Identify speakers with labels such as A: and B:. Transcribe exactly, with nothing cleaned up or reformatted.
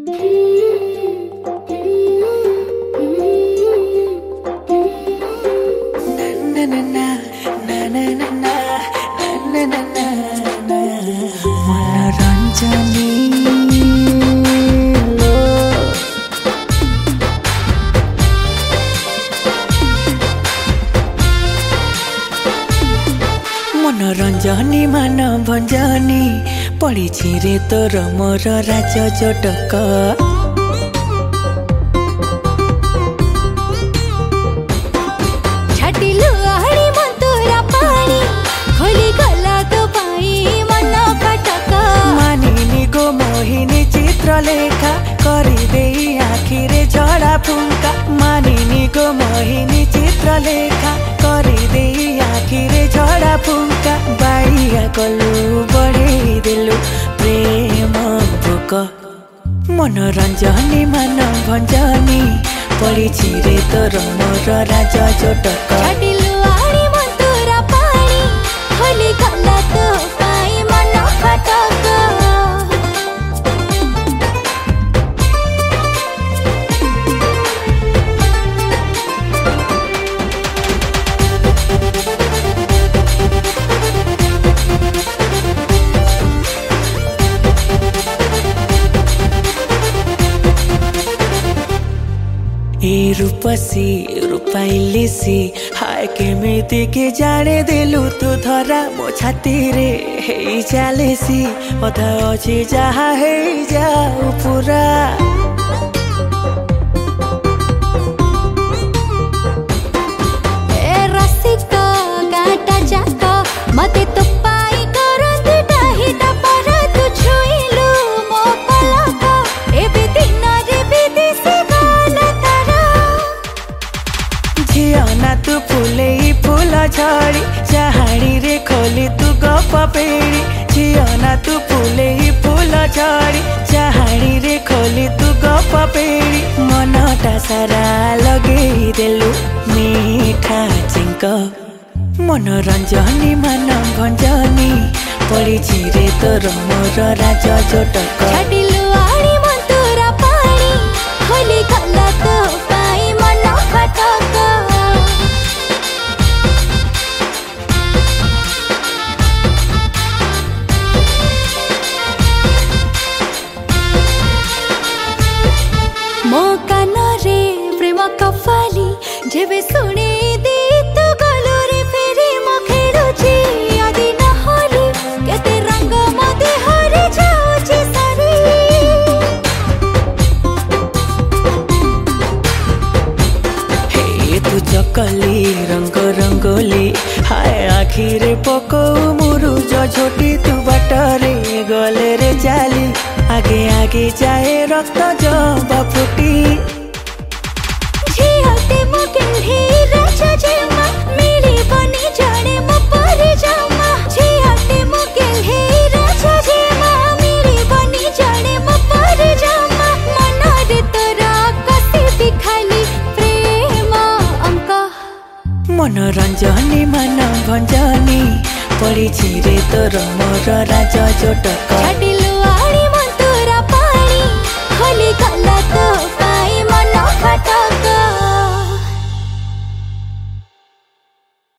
A: मनोरंजनी मान भंजनी पड़ी रे तोर मोर राज जटक
B: छाटिलु आड़ी मंतुरा पानी खोली गला तो पाई मन फटक
A: मानिनी गो मोहिनी चित्रलेखा करी देई आखिरे झड़ा फुंका मानिनी गो मोहिनी चित्रलेखा करी देई आखिरे झड़ा फुंका बाइया कलु बढ़े देलु प्रेम भोक मनोरंजनी मान भंजनी पड़ी रे तोर मोर राज जटक
B: छाटिलु आड़ी मंतुरा पानी खोली गला तो पाई मन फटक
A: ए रूपसी रूपाइलिसी हाय केमिति के जाने देलु तू धरा मो छाती रे हेई चालेसी अधा अछि जहा हे जाऊ पूरा
B: ए रसिक गाटा जाक मते तो पाई करंदी डाही ता पर तू छुइलु मो पलक ए भी दिन रे विदेशी गाना तारा
A: झियाना तू फूले फूल झड़ी चाहाड़ी रे खोली तू गप पेड़ी झियाना तू फूले फूल झड़ी चाहाड़ी रे खोली तू गप पेड़ी मनटा सारा लगे देलु मीठा चिंक मनोरंजनी मान भंजनी पड़ी रे तोर मोर राज जटक
B: छाटिलु आड़ी मंतुरा पानी खोली गला तो पाई मन फटक मो कान रे प्रेम कफाली जेबे सुने दे तो गलो रे फेरी म खेलुची आदि न होली केते रंग म देहरे जाउची सारी
A: हे तू चकली रंग रंगोली हाय आखिरे पको मुरुज झोटी तू बाटरे गले रे चाली आगे आगे जाए रक्त जब फुटी
B: झियाते म केल्ही राजा जेमा मिली बनी जाने म परे जामा झियाते म केल्ही राजा जेमा मिली बनी जाने म परे जामा मन रे तोरा कसी दिखाली प्रेम अंक
A: मनोरंजनी मान भंजनी पड़ी रे तोर मोर राज जटक
B: छाटिलु आड़ी मंतुरा पानी खोली गला तो पाई मन फटक।